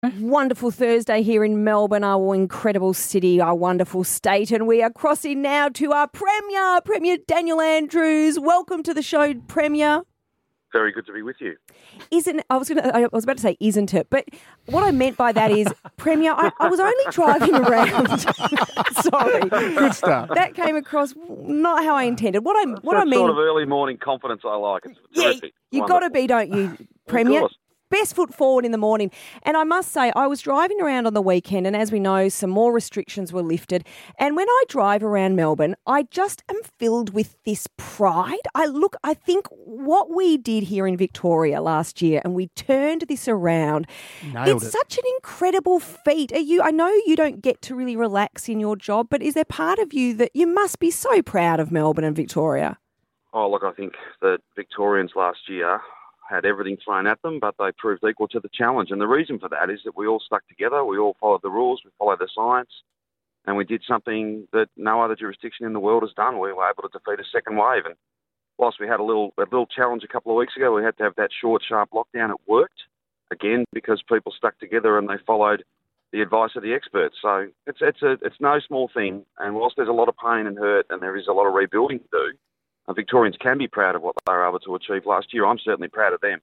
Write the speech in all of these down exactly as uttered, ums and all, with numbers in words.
Wonderful Thursday here in Melbourne, our incredible city, our wonderful state. And we are crossing now to our Premier, Premier Daniel Andrews. Welcome to the show, Premier. Very good to be with you. Isn't I was going to I was about to say isn't it, but what I meant by that is, Premier, I, I was only driving around. Sorry, good stuff. That came across not how I intended. What I what That's I mean, sort of early morning confidence I like. It's terrific. Yeah, you got to be, don't you, Premier? Of course. Best foot forward in the morning. And I must say, I was driving around on the weekend, and as we know, some more restrictions were lifted. And when I drive around Melbourne, I just am filled with this pride. I look, I think what we did here in Victoria last year, and we turned this around. Nailed it's it. such an incredible feat. Are you? I know you don't get to really relax in your job, but is there part of you that you must be so proud of Melbourne and Victoria? Oh, look, I think the Victorians last year had everything thrown at them, but they proved equal to the challenge. And the reason for that is that we all stuck together, we all followed the rules, we followed the science, and we did something that no other jurisdiction in the world has done. We were able to defeat a second wave. And whilst we had a little a little challenge a couple of weeks ago, we had to have that short, sharp lockdown. It worked, again, because people stuck together and they followed the advice of the experts. So it's it's a it's no small thing. And whilst there's a lot of pain and hurt and there is a lot of rebuilding to do, Uh, Victorians can be proud of what they were able to achieve last year. I'm certainly proud of them.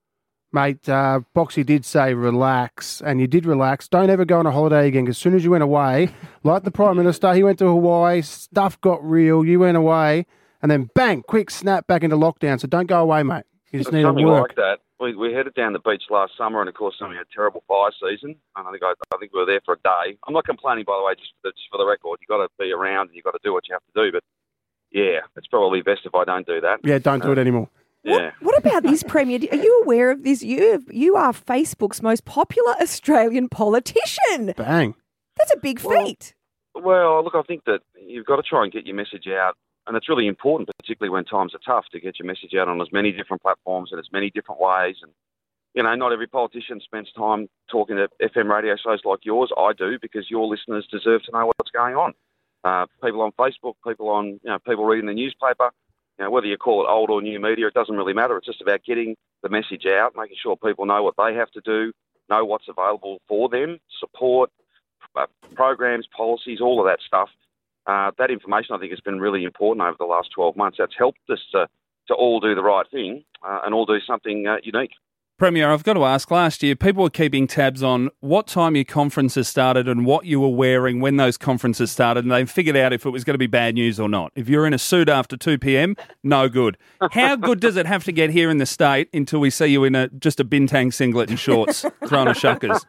Mate, uh, Boxy did say relax, and you did relax. Don't ever go on a holiday again, because as soon as you went away, like the Prime Minister, he went to Hawaii, stuff got real, you went away, and then bang, quick snap back into lockdown. So don't go away, mate. You just need to Something work. like that. We, we headed down the beach last summer, and of course, we had a terrible fire season. And I think I, I think we were there for a day. I'm not complaining, by the way, just for the, just for the record. You've got to be around and you've got to do what you have to do. But yeah, it's probably best if I don't do that. Yeah, don't do Uh, it anymore. Yeah. What, what about this, Premier? Are you aware of this? You you are Facebook's most popular Australian politician. Bang. That's a big Well, feat. Well, look, I think that you've got to try and get your message out. And it's really important, particularly when times are tough, to get your message out on as many different platforms and as many different ways. And, you know, not every politician spends time talking to F M radio shows like yours. I do, because your listeners deserve to know what's going on. Uh, people on Facebook, people on, you know, people reading the newspaper, you know, whether you call it old or new media, it doesn't really matter. It's just about getting the message out, making sure people know what they have to do, know what's available for them, support, uh, programs, policies, all of that stuff. Uh, that information, I think, has been really important over the last twelve months. That's helped us to, to all do the right thing uh, and all do something uh, unique. Premier, I've got to ask, last year people were keeping tabs on what time your conferences started and what you were wearing when those conferences started, and they figured out if it was going to be bad news or not. If you're in a suit after two p.m, no good. How good does it have to get here in the state until we see you in a just a bintang singlet and shorts throwing a shuckers?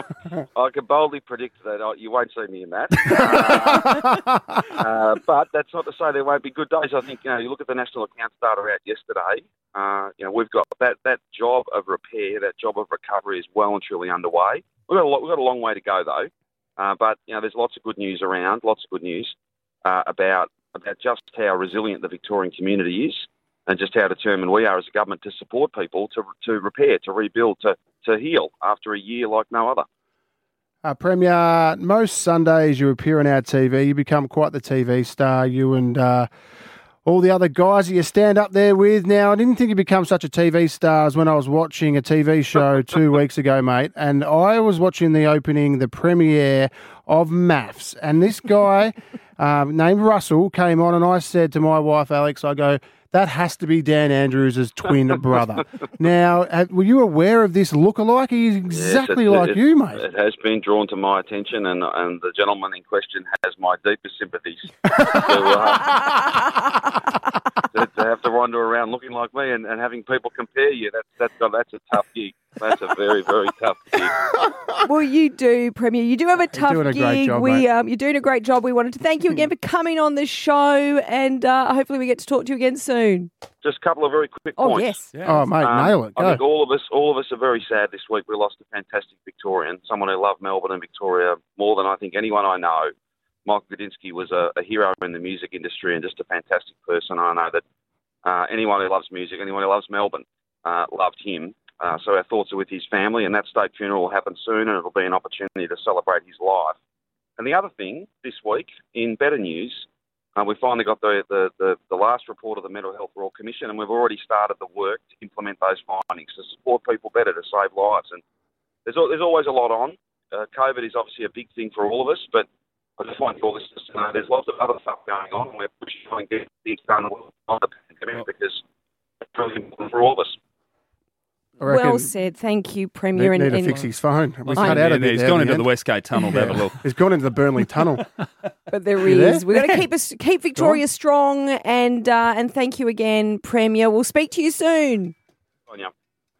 I can boldly predict that uh, you won't see me in that. uh, uh, but that's not to say there won't be good days. I think, you know, you look at the national accounts data out yesterday, uh, you know, we've got that, that job of repair, that job of recovery is well and truly underway. We've got a, lot, we've got a long way to go, though. Uh, but, you know, there's lots of good news around, lots of good news uh, about, about just how resilient the Victorian community is and just how determined we are as a government to support people to to repair, to rebuild, to, to heal after a year like no other. Uh, Premier, most Sundays you appear on our T V. You become quite the T V star, you and uh, all the other guys that you stand up there with. Now, I didn't think you'd become such a T V star as when I was watching a T V show two weeks ago, mate, and I was watching the opening, the premiere of Maths, and this guy um, named Russell came on, and I said to my wife, Alex, I go, that has to be Dan Andrews' twin brother. Now, have, were you aware of this lookalike? He's exactly Yes, it, like it, you, mate. It has been drawn to my attention, and and the gentleman in question has my deepest sympathies. to, uh, to, to have to wander around looking like me and, and having people compare you, that's that's that's a tough gig. That's a very, very tough gig. Well, you do, Premier. You do have a tough doing a gig. great job, we, mate. um, you're doing a great job. We wanted to thank you again for coming on the show, and uh, hopefully we get to talk to you again soon. Just a couple of very quick Oh, points. yes. Oh, mate, Um, nail it. I Go. think all of us, all of us are very sad this week. We lost a fantastic Victorian, someone who loved Melbourne and Victoria more than I think anyone I know. Michael Gudinski was a, a hero in the music industry and just a fantastic person. I know that uh, anyone who loves music, anyone who loves Melbourne, uh, loved him. Uh, so our thoughts are with his family, and that state funeral will happen soon, and it'll be an opportunity to celebrate his life. And the other thing this week, in better news, uh, we finally got the, the, the, the last report of the Mental Health Royal Commission, and we've already started the work to implement those findings to support people better, to save lives. And there's al- there's always a lot on. Uh, COVID is obviously a big thing for all of us, but I just want your listeners to know there's lots of other stuff going on, and we're pushing on and getting things done on the pandemic because it's really important for all of us. I reckon Well said. Thank you, Premier. Need, and, need to and- fix his phone. We Yeah, cut out yeah, a bit he's there gone at into the the end. Westgate Tunnel to have a look. He's gone into the Burnley Tunnel. But there You there? is. We're going to keep us keep Victoria strong, and uh, and thank you again, Premier. We'll speak to you soon. On you.